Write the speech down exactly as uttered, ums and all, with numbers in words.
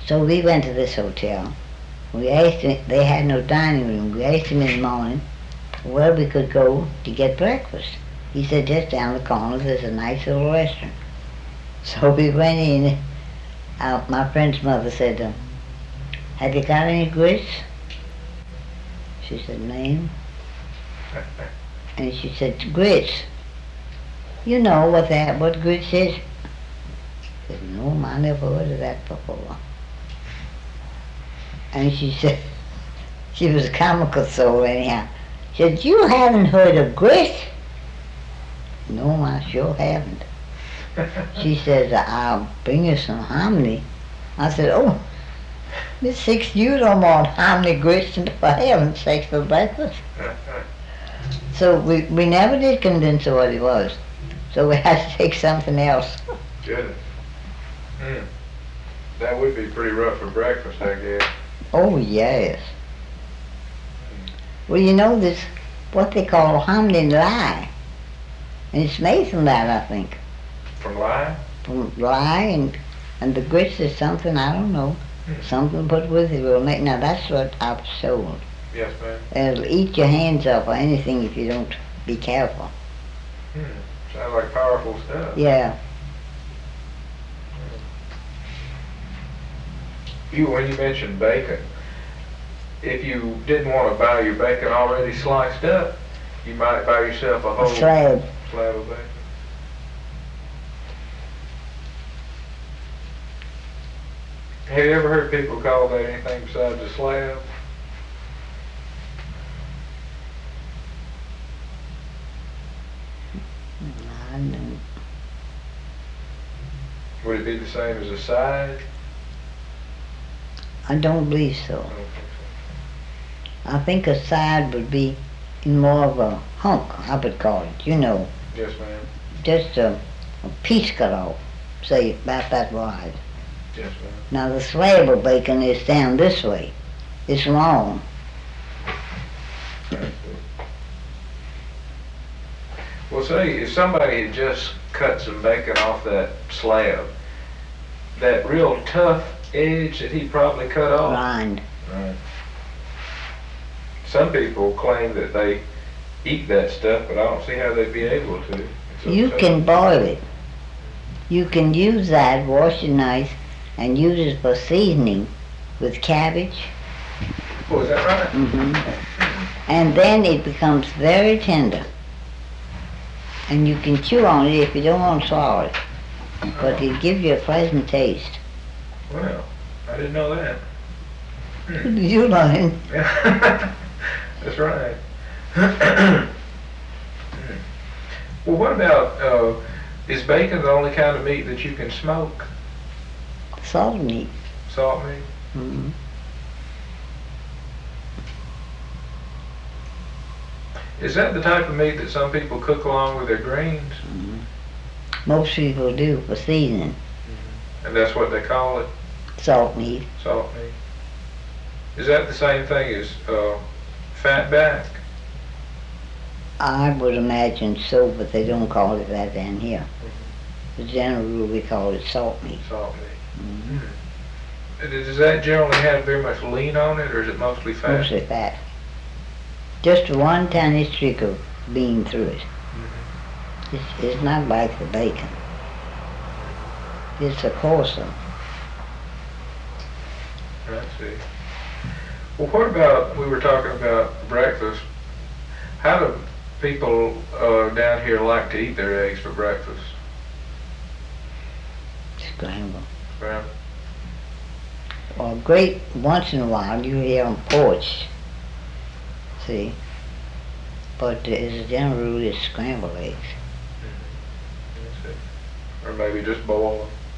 So we went to this hotel. We asked him, they had no dining room. We asked him in the morning where we could go to get breakfast. He said, just down the corner, there's a nice little restaurant. So we went in. Uh, my friend's mother said, um, have you got any grits? She said, ma'am. And she said, grits. You know what that, what grits is? I said, no, I never heard of that before. And she said, she was comical so anyhow. She said, you haven't heard of grits? No, I sure haven't. She says, I'll bring you some hominy. I said, oh, Miss Six, you don't want hominy grits and for heaven's sake for breakfast. So we, we never did convince her what it was. So we had to take something else. Goodness. Mm. That would be pretty rough for breakfast, I guess. Oh, yes. Well, you know, there's what they call hominy lye. And it's made from that, I think. From lye? From lye, and, and the grits is something, I don't know, hmm. something put with it will make, now that's what I've sold. Yes, ma'am. It'll eat your hands off or anything if you don't be careful. Hmm. Sounds like powerful stuff. Yeah. You, when you mentioned bacon, if you didn't want to buy your bacon already sliced up, you might buy yourself a whole a slab. slab of bacon. Have you ever heard people call that anything besides a slab? I know. Would it be the same as a side? I don't believe so. I don't think so. I think a side would be in more of a hunk, I would call it, you know. Yes, ma'am. Just a, a piece cut off, say about that wide. Yes, ma'am. Now the slab of bacon is down this way. It's long. Well, say, if somebody had just cut some bacon off that slab, that real tough edge that he probably cut off. Rind. Right. Some people claim that they eat that stuff, but I don't see how they'd be able to. So You tough. can boil it. You can use that, wash it nice, and use it for seasoning with cabbage. Oh, is that right? Mm-hmm. And then it becomes very tender. And you can chew on it if you don't want to swallow it. But it gives you a pleasant taste. Well, I didn't know that. Hmm. You learn. That's right. Well, what about, uh, is bacon the only kind of meat that you can smoke? Salt meat. Salt meat? Mm-hmm. Is that the type of meat that some people cook along with their greens? Mm-hmm. Most people do for seasoning. Mm-hmm. And that's what they call it? Salt meat. Salt meat. Is that the same thing as uh, fat back? I would imagine so, but they don't call it that down here. Mm-hmm. The general rule, we call it salt meat. Salt meat. Mm-hmm. Mm-hmm. Does that generally have very much lean on it, or is it mostly fat? Mostly fat. Just one tiny streak of bean through it. Mm-hmm. It's, it's not like the bacon. It's a coarser. I see. Well, what about, we were talking about breakfast. How do people uh, down here like to eat their eggs for breakfast? Scramble. Well, Or great, once in a while, you hear them poached. See? But as a general rule, it's scrambled eggs. mm-hmm. I see. Or maybe just boil them.